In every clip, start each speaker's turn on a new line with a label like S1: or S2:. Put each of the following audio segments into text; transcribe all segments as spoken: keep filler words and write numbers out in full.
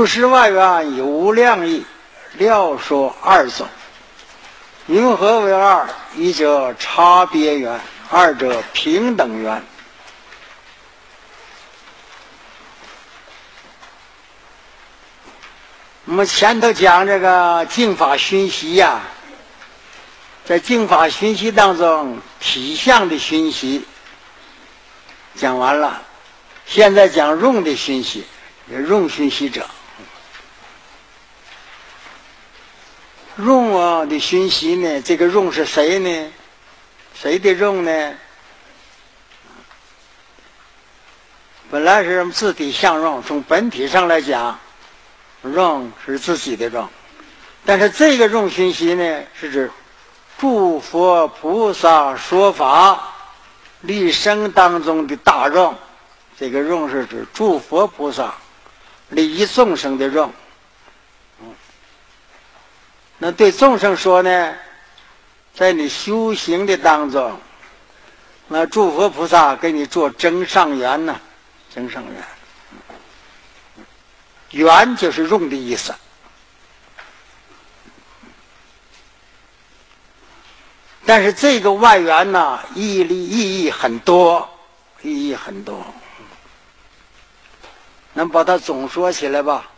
S1: 如是外缘有无量义，料说二种。云何为二？一者差别缘，二者平等缘。我们前头讲这个净法熏习呀、啊，在净法熏习当中，体相的熏习讲完了，现在讲用的熏习，用熏习者。用啊的熏习呢，这个用是谁呢？谁的用呢？本来是自体相用，从本体上来讲，用是自己的用，但是这个用熏习呢，是指诸佛菩萨说法立生当中的大用。这个用是指诸佛菩萨利益众生的用。那对众生说呢，在你修行的当中，那诸佛菩萨给你做增上缘呢，增上缘。缘就是用的意思。但是这个外缘呢，意义意义很多，意义很多。能把它总说起来吧？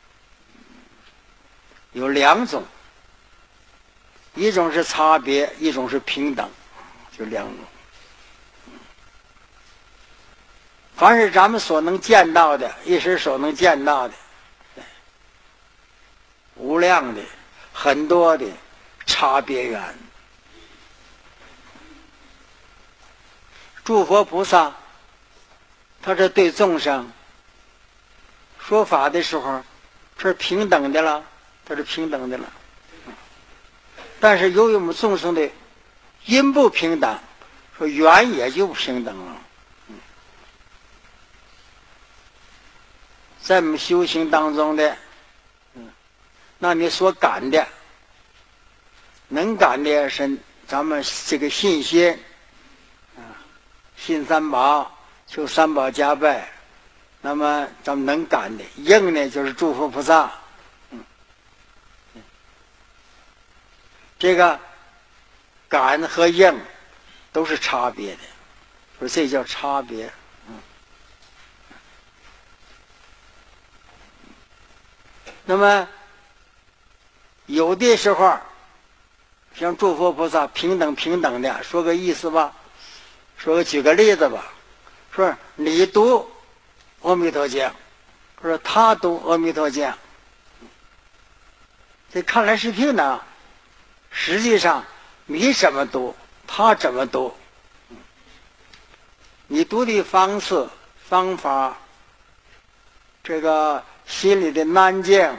S1: 有两种。一种是差别，一种是平等，就两种。凡是咱们所能见到的，一时所能见到的，无量的、很多的差别缘。诸佛菩萨，他是对众生说法的时候，是平等的了，他是平等的了。但是由于我们众生的因不平等，说缘也就不平等了。在我们修行当中的，那你所感的，能感的是咱们这个信心，信三宝，求三宝加倍。那么咱们能感的，应呢就是诸佛菩萨。这个感和应都是差别的，说这叫差别。嗯，那么有的时候像诸佛菩萨平等平等的，说个意思吧，说个举个例子吧，说你读阿弥陀经，说他读阿弥陀经，这看来是平等。实际上你怎么读他怎么读，你读的方式方法，这个心里的难境，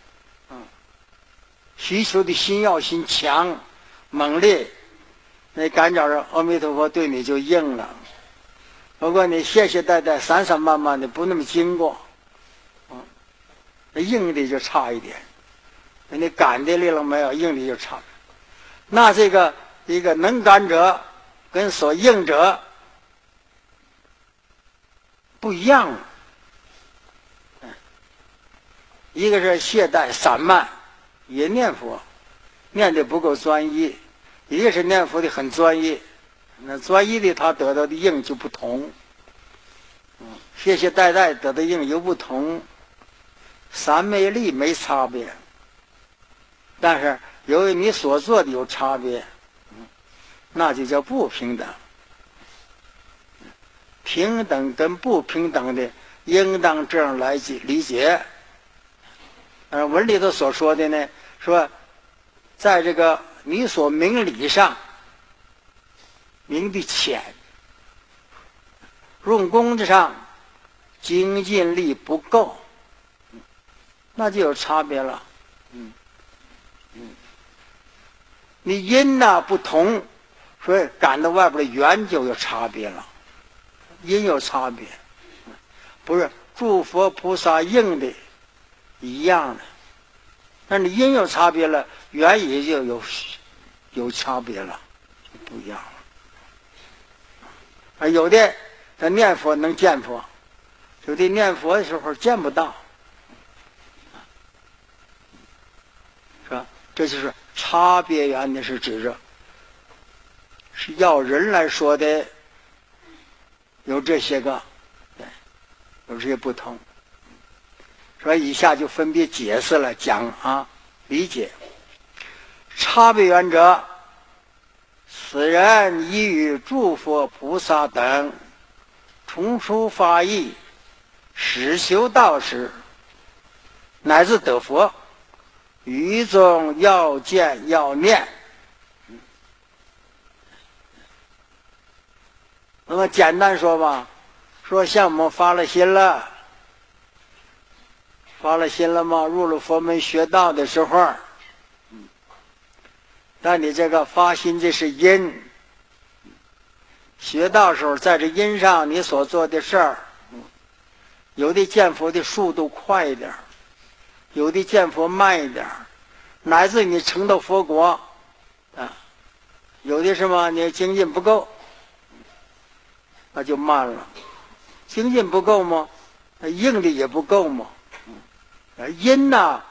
S1: 需求的心要心强猛烈，那感觉着阿弥陀佛对你就应了。如果你懈懈怠怠散散漫漫的不那么经过，那应的就差一点。你感的力了没有，应的就差。那这个一个能感者跟所应者不一样，一个是懈怠散漫，也念佛念的不够专一，一个是念佛的很专一，那专一的他得到的应就不同，懈懈怠怠得到的应又不同，三昧力没差别，但是由于你所做的有差别，那就叫不平等。平等跟不平等的，应当这样来理解。而文里头所说的呢，说在这个你所明理上明的浅，用功之上精进力不够，那就有差别了。嗯嗯，你因呐不同，所以感到外边的缘就有差别了。因有差别，不是诸佛菩萨应的一样的，但你因有差别了，缘也就有有差别了，不一样了。啊，有的他念佛能见佛，有的念佛的时候见不到， 这就是差别缘的是指着是要人来说的，有这些个，对，有这些不同。所以以下就分别解释了讲啊，理解。差别缘者，此人已与诸佛菩萨等同出法义，实修道时，乃至得佛，于中要见要念。那么简单说吧，说像我们发了心了，发了心了吗？入了佛门学道的时候，但你这个发心这是因，学道时候在这因上你所做的事儿，有的见佛的速度快一点，有的见佛慢一点，乃至你成到佛国啊，有的什么你精进不够，那就慢了。精进不够吗？应力也不够吗？因呐、啊，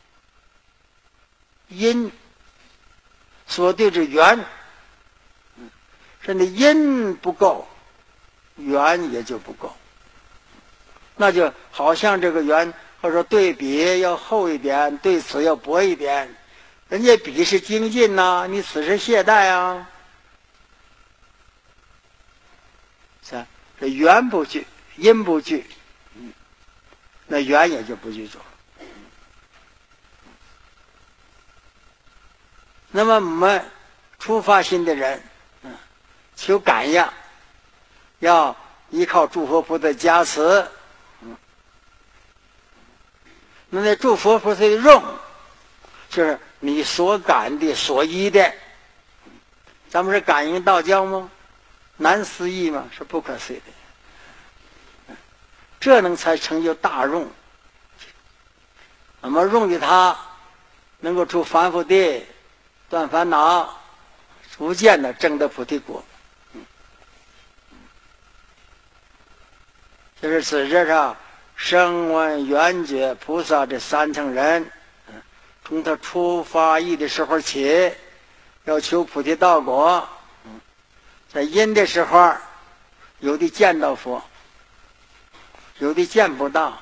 S1: 因所对之缘，是你因不够，缘也就不够。那就好像这个缘，或者说对比要厚一点，对此要薄一点。人家比是精进呐、啊，你此时懈怠啊，是吧？这缘不具，因不具，嗯，那缘也就不具足。那么我们初发心的人，嗯，求感应，要依靠诸佛菩萨加持，嗯，那那诸佛菩萨的用，就是你所感的、所依的。咱们是感应道交吗？难思议吗？是不可思议的。这能才成就大用。那么用的它，能够出凡夫地。断烦恼，逐渐的证得菩提果。就是此这上声闻缘觉菩萨这三层人，从他出发意的时候起，要求菩提道果。在因的时候，有的见到佛，有的见不到，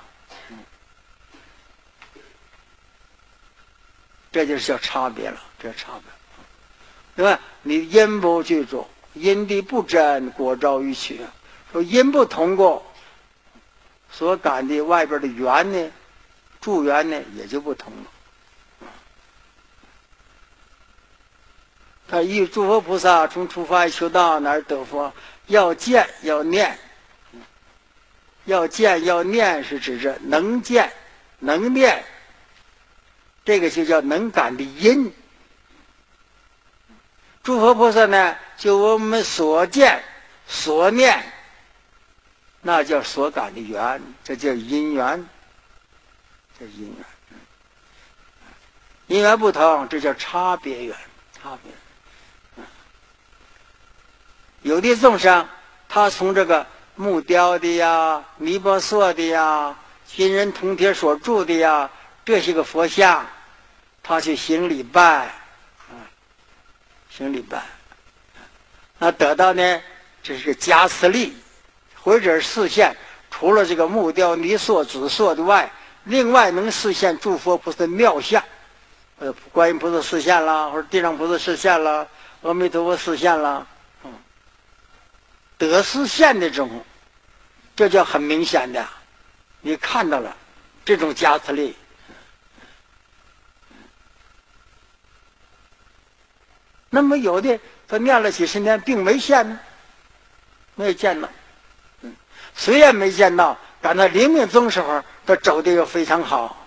S1: 这就是叫差别了。这差别，对吧？你因不具足，因地不真，果招于取。说因不通过，所感的外边的缘呢，助缘呢，也就不同了。他以诸佛菩萨从出发求道哪儿得佛，要见要念，要见要念是指着能见能念，这个就叫能感的因。诸佛菩萨呢，就我们所见所念，那叫所感的缘，这叫因缘，这因缘。因缘不同，这叫差别缘，差别。有的众生，他从这个木雕的呀、尼泊塑的呀、金人铜铁所铸的呀，这些个佛像，他去行礼拜。行礼拜，那得到呢，这是个加持力，或者视线，除了这个木雕、泥塑、纸塑的外，另外能视现诸佛菩萨妙相，呃，观音菩萨视现啦，或者地藏菩萨视现啦，阿弥陀佛视现啦，嗯，得视现的这种，这叫很明显的，你看到了这种加持力。那么有的他念了几十年，并没现呢，没有见到。嗯，虽然没见到，但他临命终时候，他走的又非常好。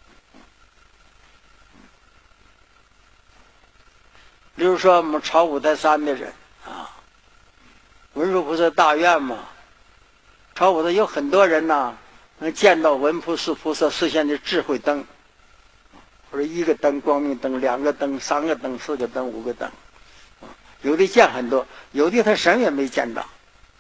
S1: 比如说我们朝五台山的人啊，文殊菩萨大愿嘛，朝五台有很多人呐，能见到文殊菩萨示现的智慧灯。或者一个灯，光明灯，两个灯，三个灯，四个灯，五个灯，有的见很多，有的他什么也没见到，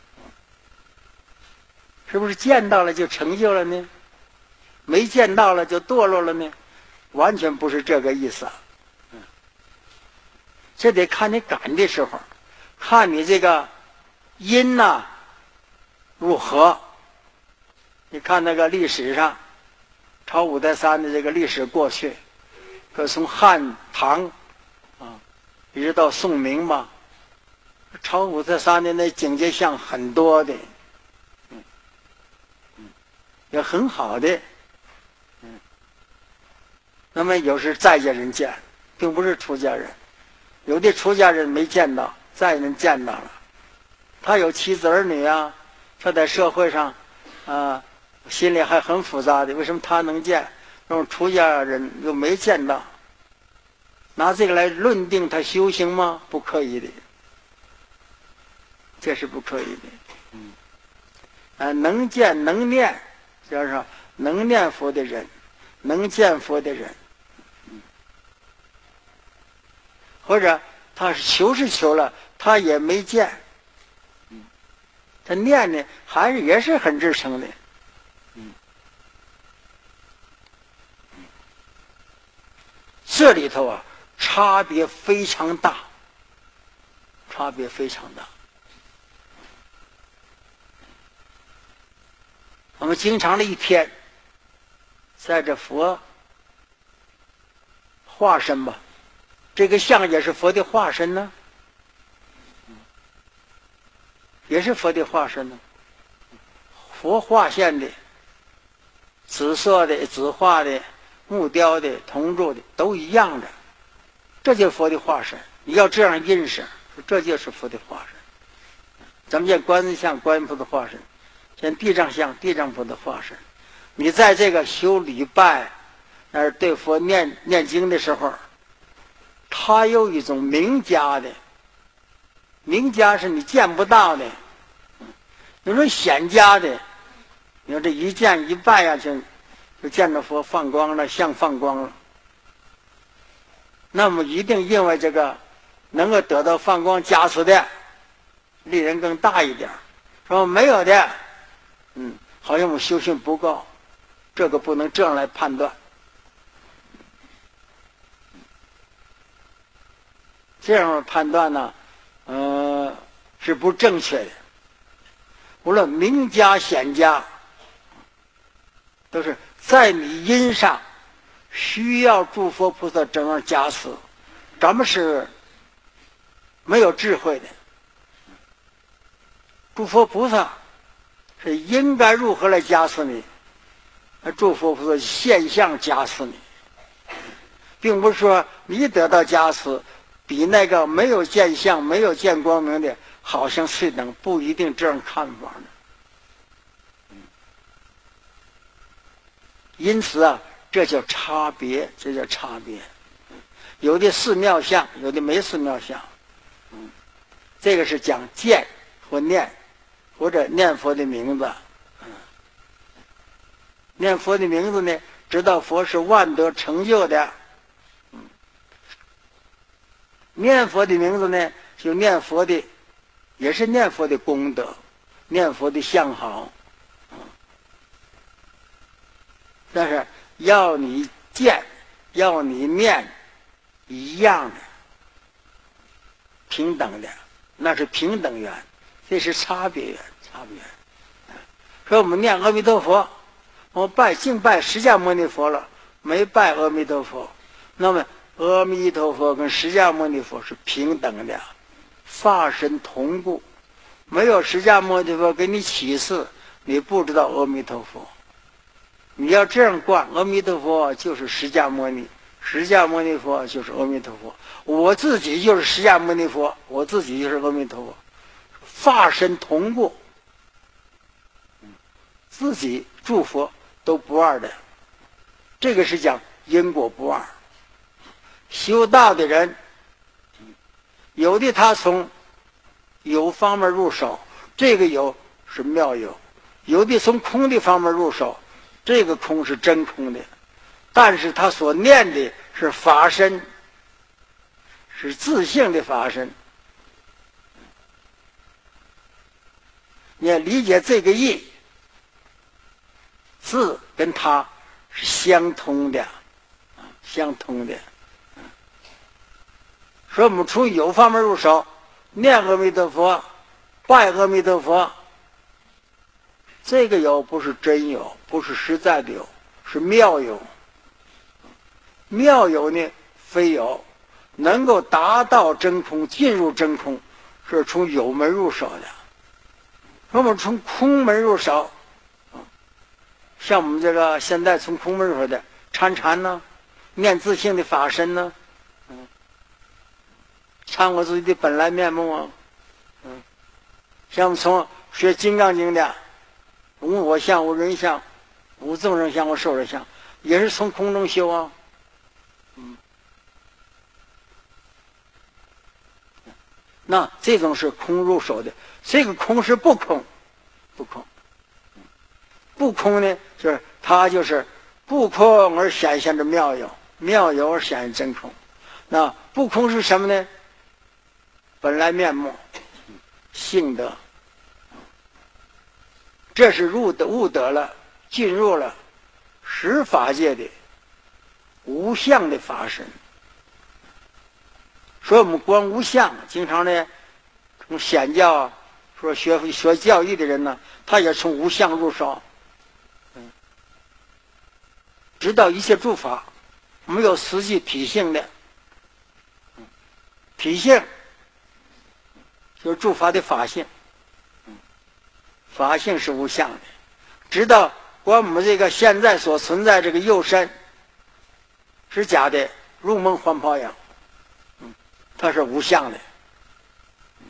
S1: 是不是见到了就成就了呢？没见到了就堕落了呢？完全不是这个意思。 这得看你赶的时候，看你这个因呐、啊、如何。你看那个历史上，朝五代三的这个历史过去，可从汉唐啊一直到宋明吧，朝五代三的那警戒像很多的，嗯嗯，也很好的，嗯。那么有时在家人见，并不是出家人，有的出家人没见到，在人见到了，他有妻子儿女啊，他在社会上啊。心里还很复杂的，为什么他能见，那种出家人又没见到？拿这个来论定他修行吗？不可以的，这是不可以的。嗯，啊，能见能念，就是说能念佛的人，能见佛的人，嗯，或者他是求是求了，他也没见，嗯，他念呢，还是也是很至诚的。这里头啊，差别非常大，差别非常大。我们经常的一天，在这佛化身吧，这个像也是佛的化身呢，也是佛的化身呢。佛化现的，紫色的、紫化的。木雕的、铜铸的都一样的，这就是佛的化身。你要这样认识，这就是佛的化身。咱们见观音像、观音菩萨化身，见地藏像、地藏菩萨化身。你在这个修礼拜，那是对佛念念经的时候，他有一种名家的，名家是你见不到的，有种显家的，你说这一见一拜呀、啊，就。就见着佛放光了，像放光了。那么一定因为这个能够得到放光加持的，利人更大一点。说没有的，嗯，好像我们修行不够，这个不能这样来判断。这样判断呢，呃，是不正确的。无论名家显家，都是。在你因上需要诸佛菩萨这样加持，咱们是没有智慧的。诸佛菩萨是应该如何来加持你？诸佛菩萨现象加持你，并不是说你得到加持比那个没有见相、没有见光明的好像次等，不一定这样看法呢。因此啊，这叫差别，这叫差别。有的是妙相，有的没是妙相。嗯，这个是讲见或念，或者念佛的名字。嗯，念佛的名字呢，知道佛是万德成就的。嗯，念佛的名字呢，就念佛的，也是念佛的功德，念佛的相好。但是要你见，要你念，一样的，平等的，那是平等缘，这是差别缘，差别缘。说我们念阿弥陀佛，我拜净拜释迦牟尼佛了，没拜阿弥陀佛，那么阿弥陀佛跟释迦牟尼佛是平等的，法身同故。没有释迦牟尼佛给你启示，你不知道阿弥陀佛。你要这样观，阿弥陀佛就是释迦牟尼，释迦牟尼佛就是阿弥陀佛，我自己就是释迦牟尼佛，我自己就是阿弥陀佛，法身同故，自己诸佛都不二的，这个是讲因果不二。修道的人，有的他从有方面入手，这个有是妙有；有的从空的方面入手，这个空是真空的，但是他所念的是法身，是自性的法身。你要理解这个义，字跟他是相通的，相通的。 说我们从有方面入手，念阿弥陀佛，拜阿弥陀佛。这个有不是真有，不是实在的有，是妙有。妙有呢，非有，能够达到真空，进入真空，是从有门入手的。我们从空门入手，像我们这个现在从空门入手的参禅呢，念自性的法身呢，嗯，参我自己的本来面目啊，嗯，像我们从学《金刚经》的无我相、无人相、无众生相、无寿者相，也是从空中修啊，嗯，那这种是空入手的，这个空是不空，不空，不空呢，就是它就是不空而显现着妙有，妙有而显现真空。那不空是什么呢？本来面目，性德。这是入得悟得了，进入了十法界的无相的法身。所以我们观无相，经常呢从显教啊，说学学教义的人呢，他也从无相入手，嗯，知道一切诸法没有实际体性的，嗯，体性就是诸法的法性。法性是无相的，知道我们这个现在所存在这个肉身是假的，如梦幻泡影，嗯，它是无相的，嗯，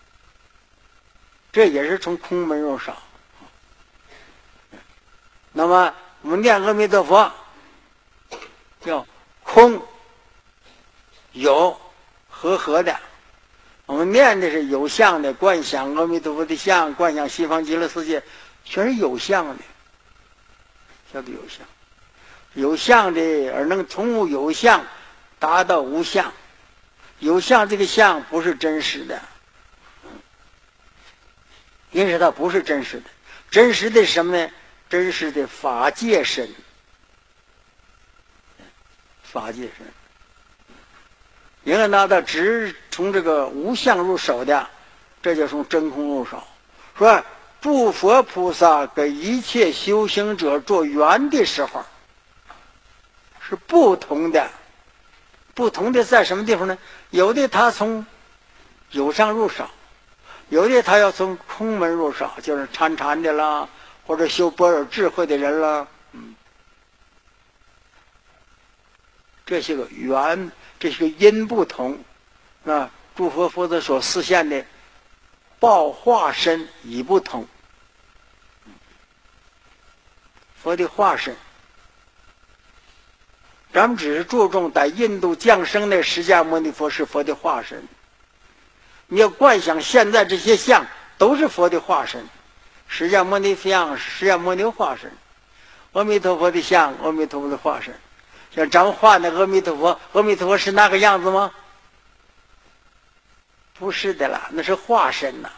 S1: 这也是从空门入手。那么我们念阿弥陀佛，叫空有和合的。我们念的是有相的，观想阿弥陀佛的相，观想西方极乐世界，全是有相的，叫做有相。有相的而能从有相达到无相，有相这个相不是真实的，因此它不是真实的。真实的是什么呢？真实的法界身，法界身。因为拿到只从这个无相入手的，这就从真空入手。说诸佛菩萨给一切修行者做缘的时候是不同的，不同的在什么地方呢？有的他从有相入手，有的他要从空门入手，就是参禅的啦，或者修般若智慧的人啦，嗯，这些个缘。这是个因不同，啊，诸佛佛子所示现的报化身已不同。佛的化身，咱们只是注重在印度降生的释迦牟尼佛是佛的化身。你要观想现在这些像都是佛的化身，释迦牟尼像是释迦牟尼化身，阿弥陀佛的像阿弥陀佛的化身。像咱们画那阿弥陀佛，阿弥陀佛是那个样子吗？不是的啦，那是化身呐。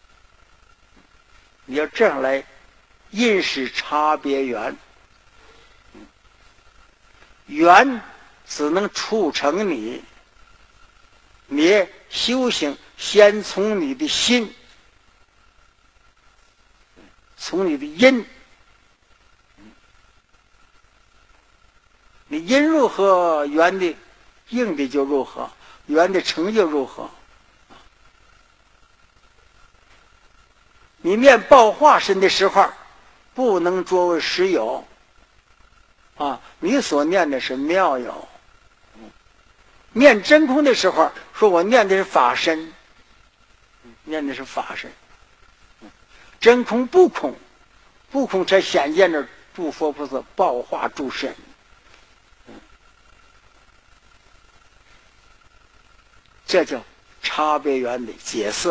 S1: 你要这样来认识差别缘，缘只能促成你，你修行先从你的心，从你的因。你因如何，缘的应的就如何，缘的成就如何。你念报化身的时候，不能作为实有啊，你所念的是妙有。念真空的时候，说我念的是法身，念的是法身。真空不空，不空才显现着诸佛菩萨报化诸身。这叫差别缘的解释，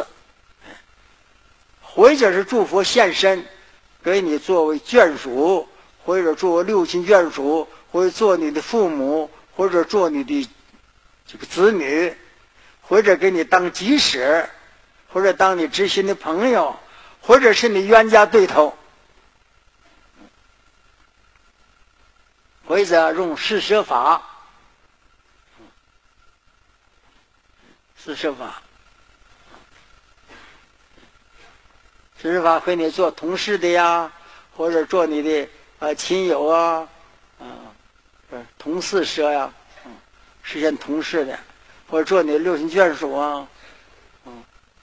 S1: 或者是诸佛现身，给你作为眷属，或者作为六亲眷属，或者做你的父母，或者做你的这个子女，或者给你当基使，或者当你知心的朋友，或者是你冤家对头，或者用施舍法。 四十法。四十法和你做同事的呀，或者做你的呃亲友啊，啊，不是同事舍呀，嗯，实现同事的，或者做你的六亲眷属啊，嗯，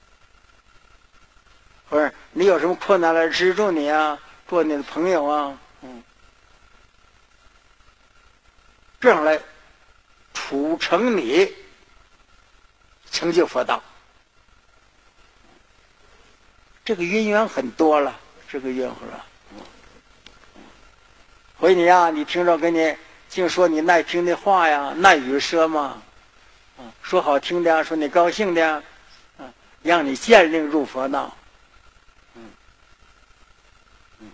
S1: 或者你有什么困难来资助你啊，做你的朋友啊，嗯，这样来促成你成就佛道。这个因缘很多了，这个因缘了。回你啊，你听着跟你净说你耐听的话呀，耐语舌嘛，啊，说好听的，说你高兴的，啊，让你渐令入佛道。嗯嗯。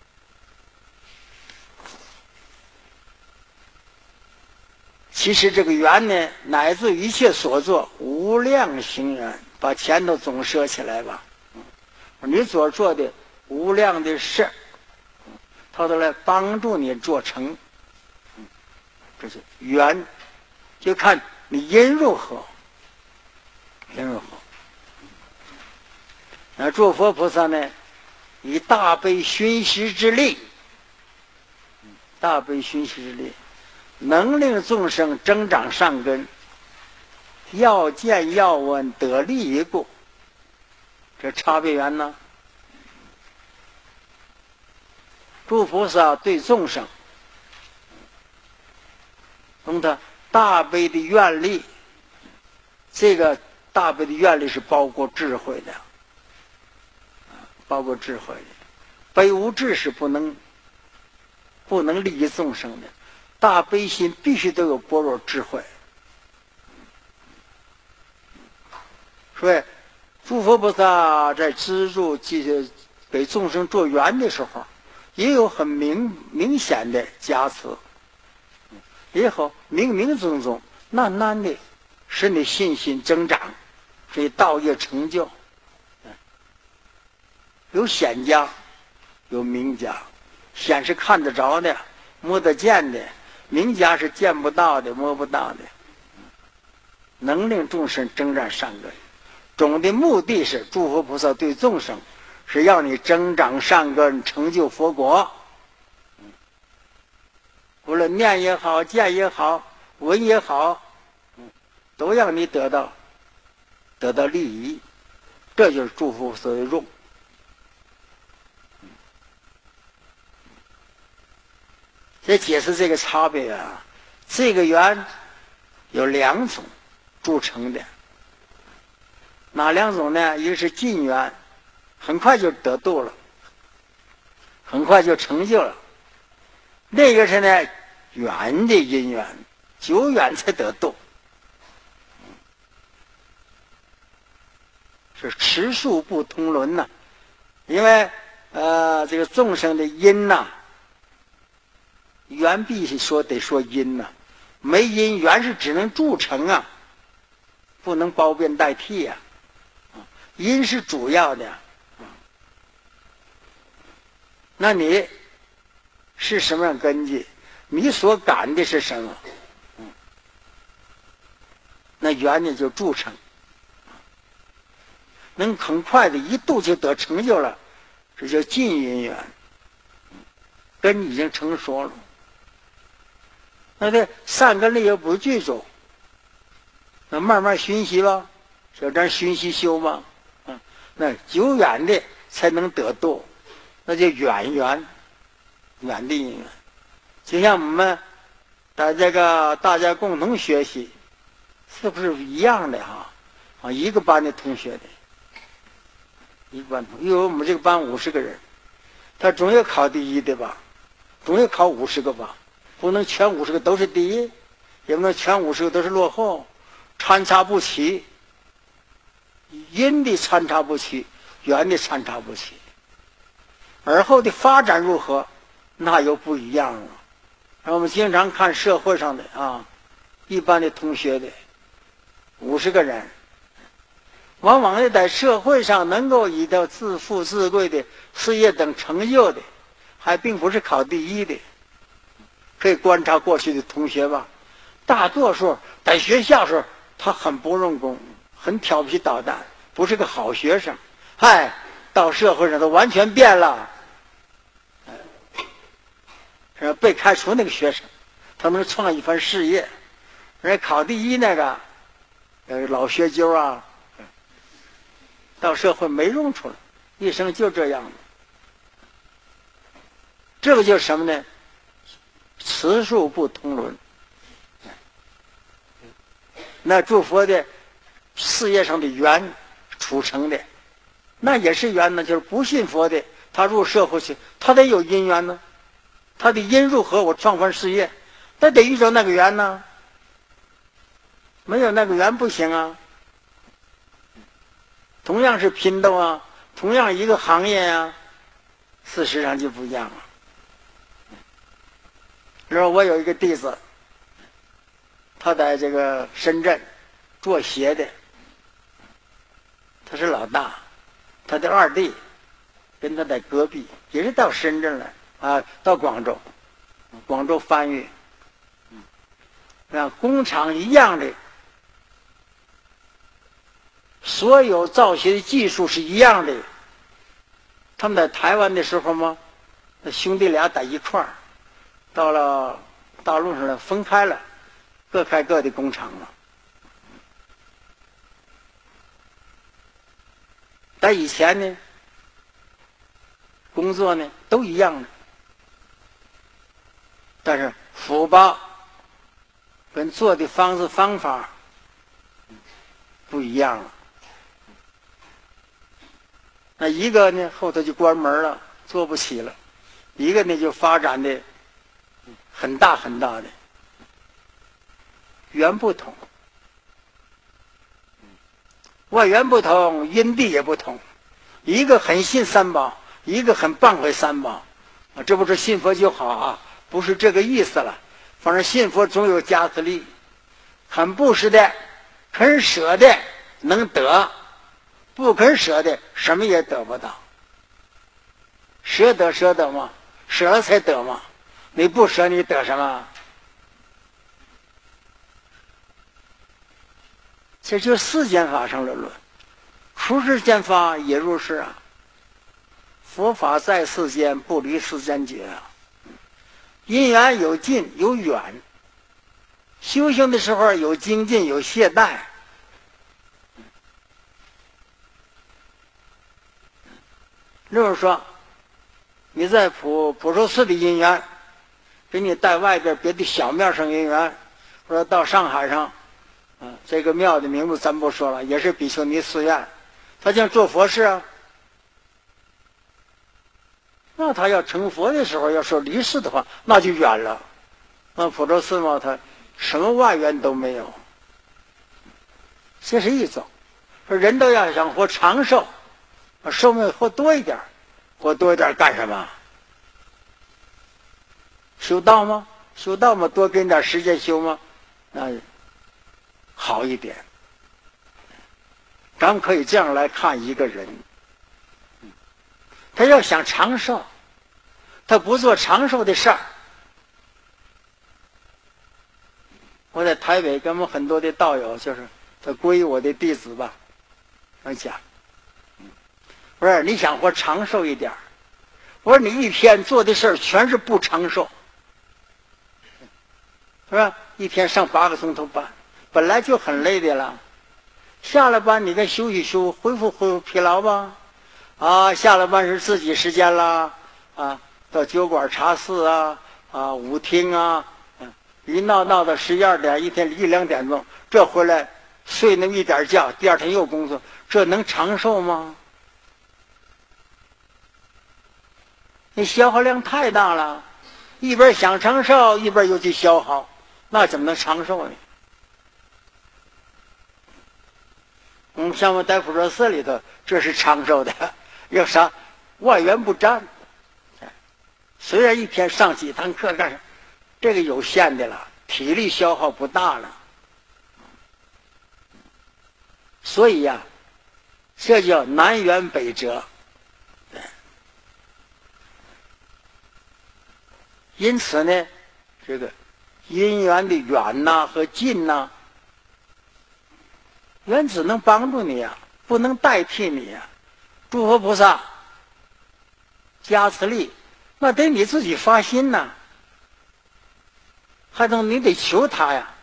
S1: 其实这个缘呢，乃至一切所作无量行缘，把钱都总舍起来吧。你所做的无量的事，他都来帮助你做成。这是缘，就看你因如何，因如何。那诸佛菩萨呢，以大悲熏习之力，大悲熏习之力，能令众生增长善根，要见要闻得利益故。这差别缘呢？诸菩萨对众生，用他大悲的愿力，这个大悲的愿力是包括智慧的，包括智慧的。悲无智是不能不能利益众生的，大悲心必须都有般若智慧。所以诸佛菩萨在资助给众生做缘的时候，也有很明明显的加持，也好冥冥中中慢慢的使你信心增长，所以道业成就。有显家，有明家。显是看得着的，摸得见的；明家是见不到的，摸不到的。能令众生增长善根。总的目的是诸佛菩萨对众生是要你增长善根，成就佛国。无论念也好，见也好，闻也好，都让你得到得到利益。这就是诸佛所的用。这解释这个差别啊，这个缘有两种铸成的。哪两种呢？一个是近缘，很快就得度了，很快就成就了；另一个是呢，远的因缘，久远才得度，是持数不同伦呐、啊。因为呃，这个众生的因呐、啊，缘必须说得说因呐、啊，没因缘是只能铸成啊，不能包变代替呀、啊。因是主要的，那你是什么样根基？你所感的是什么？那缘呢就铸成，能很快的一度就得成就了，这叫近因缘，根已经成熟了。那这善根力又不具足，那慢慢熏习吧，就这样熏习修吧。那久远的才能得度，那就远缘，远的因缘。就像我们在这个大家共同学习，是不是一样的哈？啊，一个班的同学的，一个班同，因为我们这个班五十个人，他总要考第一的吧，总要考五十个吧，不能全五十个都是第一，也不能全五十个都是落后，参差不齐。因的参差不齐，缘的参差不齐，而后的发展如何，那又不一样了。我们经常看社会上的啊，一般的同学的五十个人，往往在社会上能够以到自负自贵的事业等成就的，还并不是考第一的。可以观察过去的同学吧，大多数在学校时候他很不用功， 很调皮捣蛋，不是个好学生。嗨，到社会上都完全变了。是被开除那个学生，他能创一番事业。人家考第一那个，呃，老学究啊，到社会没用处了，一生就这样了。这个就是什么呢？此数不同伦。那诸佛的事业上的缘处成的，那也是缘呢。就是不信佛的，他入社会去，他得有因缘呢。他的因入合，我创番事业，他得遇着那个缘呢。没有那个缘不行啊。同样是拼斗啊，同样一个行业啊，事实上就不一样了。比如我有一个弟子，他在这个深圳做鞋的，他是老大，他的二弟跟他在隔壁，也是到深圳来啊，到广州，广州翻译，让工厂一样的，所有造鞋的技术是一样的。他们在台湾的时候嘛，那兄弟俩在一块儿，到了大陆上了分开了，各开各的工厂了。但以前呢，工作呢都一样的，但是福报跟做的方式方法不一样了。那一个呢后头就关门了，做不起了；一个呢就发展的很大很大的，缘不同，外缘不同，因地也不同。一个很信三宝，一个很谤毁三宝，啊，这不是信佛就好啊，不是这个意思了。反正信佛总有加持力，很布施的，肯舍的能得，不肯舍的什么也得不到。舍得舍得嘛，舍了才得嘛，你不舍你得什么？这就是世间法上的论，出世间法也如是啊。佛法在世间，不离世间觉啊。因缘有近有远，修行的时候有精进有懈怠。就是说，你在普普寿寺的因缘，给你带外边别的小庙上因缘，或者到上海上，啊，这个庙的名字咱不说了，也是比丘尼寺院，他想做佛事啊。那他要成佛的时候，要说离世的话，那就远了。那普陀寺嘛，他什么外缘都没有。这是一种，说人都要想活长寿，寿命活多一点，活多一点干什么？修道吗？修道嘛，多给你点时间修吗？那好一点。咱们可以这样来看一个人，他要想长寿，他不做长寿的事儿。我在台北跟我们很多的道友，就是他归于我的弟子吧，我讲，我说你想活长寿一点，我说你一天做的事儿全是不长寿，是吧？一天上八个钟头班，本来就很累的了，下了班你该休息休息，恢复恢复疲劳吧。啊，下了班是自己时间啦，啊，到酒馆茶室啊，啊，舞厅啊，嗯，一闹闹到十一二点，一天一两点钟，这回来睡那么一点觉，第二天又工作，这能长寿吗？你消耗量太大了，一边想长寿，一边又去消耗，那怎么能长寿呢？嗯，像我在普陀寺里头，这是长寿的。要啥外缘不沾，虽然一天上几堂课干什么，这个有限的了，体力消耗不大了。所以呀、啊，这叫南辕北辙。因此呢，这个因缘的远呐、啊、和近呐、啊， 缘只能帮助你呀、啊，不能代替你呀、啊。诸佛菩萨加持力，那得你自己发心呐，还能你得求他呀。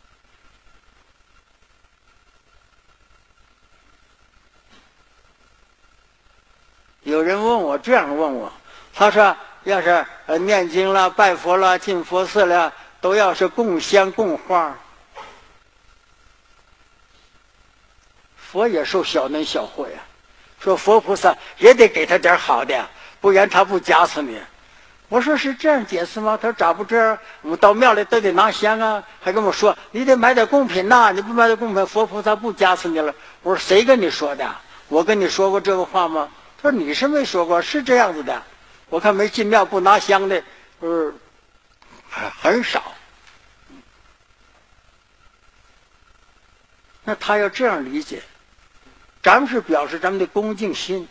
S1: 有人问我这样问我，他说要是呃念经了、拜佛了、进佛寺了，都要是供香供花，佛也受小恩小惠呀。说佛菩萨也得给他点好的，不然他不加持你。我说是这样解释吗？他说咋不这样？我们到庙里都得拿香啊，还跟我说你得买点贡品呐、啊，你不买点贡品，佛菩萨不加持你了。我说谁跟你说的？我跟你说过这个话吗？他说你是没说过，是这样子的。我看没进庙不拿香的，呃，很少。那他要这样理解，咱们是表示咱们的恭敬心。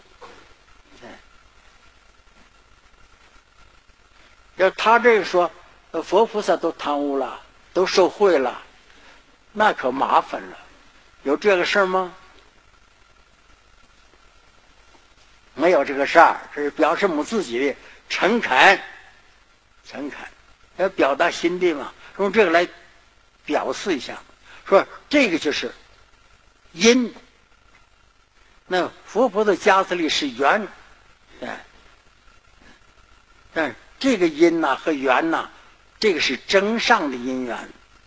S1: 要他这个说，佛菩萨都贪污了，都受贿了，那可麻烦了。有这个事儿吗？没有这个事儿，这是表示我们自己的诚恳，诚恳，要表达心地嘛，用这个来表示一下，说这个就是因。那佛菩萨加持力是缘，哎，但是这个因呐、啊、和缘呐、啊，这个是真上的因缘，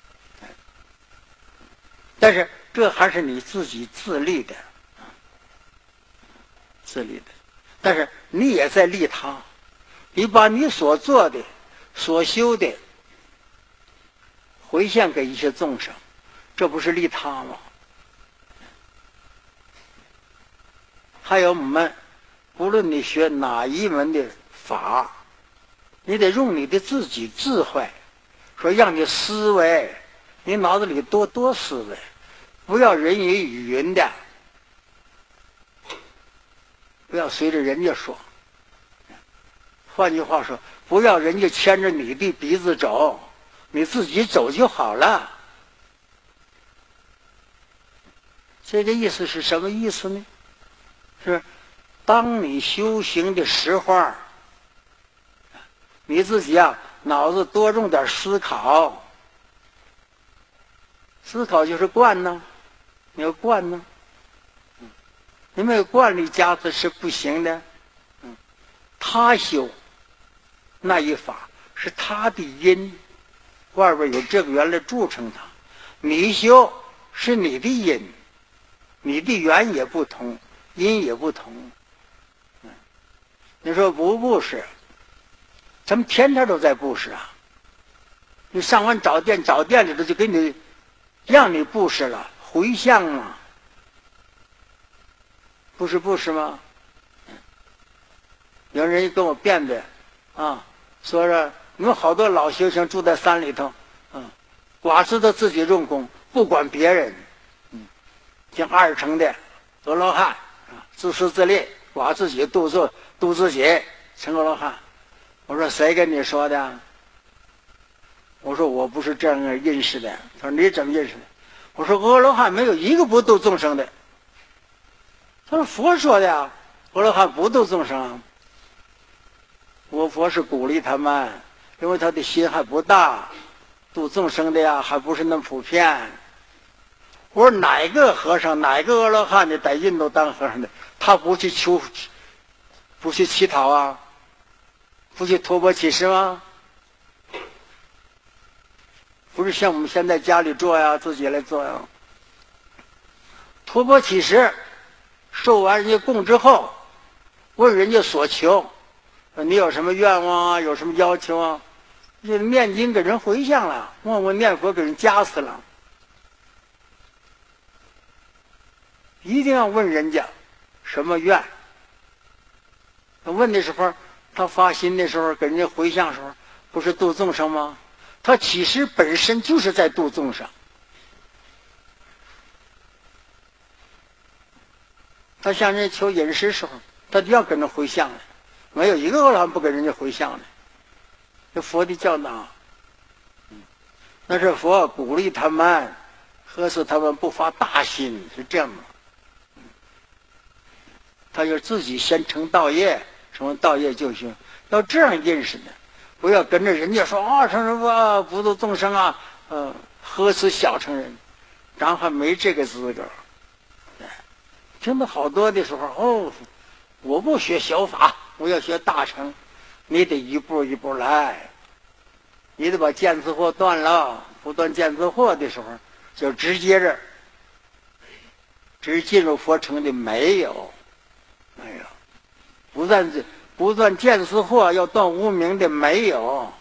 S1: 但是这还是你自己自立的，自立的。但是你也在利他，你把你所做的、所修的回向给一些众生，这不是利他吗？还有我们，无论你学哪一门的法，你得用你的自己智慧，说让你思维，你脑子里多多思维，不要人云亦云的，不要随着人家说。换句话说，不要人家牵着你的鼻子走，你自己走就好了。这个意思是什么意思呢？是当你修行的时候，你自己啊脑子多用点思考，思考就是惯呢，你要惯呢，你没有惯力加持是不行的。嗯，他修那一法是他的因，外边有这个缘来铸成他，你修是你的因，你的缘也不同，因也不同。嗯，你说不布施，咱们天天都在布施啊。你上完早殿，早殿里头就给你让你布施了，回向嘛，不是布施吗？有人跟我辩辩啊，说是你们好多老修行住在山里头，嗯，寡知道自己用功，不管别人，嗯，像二乘的阿罗汉啊，自私自利，寡自己度自度自己，成阿罗汉。我说谁跟你说的？我说我不是这样认识的。他说你怎么认识的？我说阿罗汉没有一个不度众生的。他说佛说的呀，阿罗汉不度众生。我佛是鼓励他们，因为他的心还不大，度众生的呀还不是那么普遍。我说哪个和尚，哪个阿罗汉的在印度当和尚的，他不去求，不去乞讨啊，不去托钵乞食吗？不是像我们现在家里做呀，自己来做呀。托钵乞食，受完人家供之后，问人家所求，你有什么愿望啊？有什么要求啊？这念经给人回向了，问问念佛给人加持了。一定要问人家什么愿。问的时候，他发心的时候，给人家回向的时候，不是度众生吗？他其实本身就是在度众生。他向人家求饮食时候，他就要跟人回向的，没有一个阿罗汉不给人家回向的。这佛的教导，嗯，那是佛鼓励他们何时他们不发大心？是这样的。他就自己先成道业，成为道业就行。要这样认识的，不要跟着人家说啊，成什么不度众生啊，呃，何此小乘人？咱还没这个资格。听到好多的时候，哦，我不学小法，我要学大乘，你得一步一步来，你得把见思惑断了，不断见思惑的时候，就直接着，直进入佛乘的没有。没有，不断不断见思惑，要断无明的没有，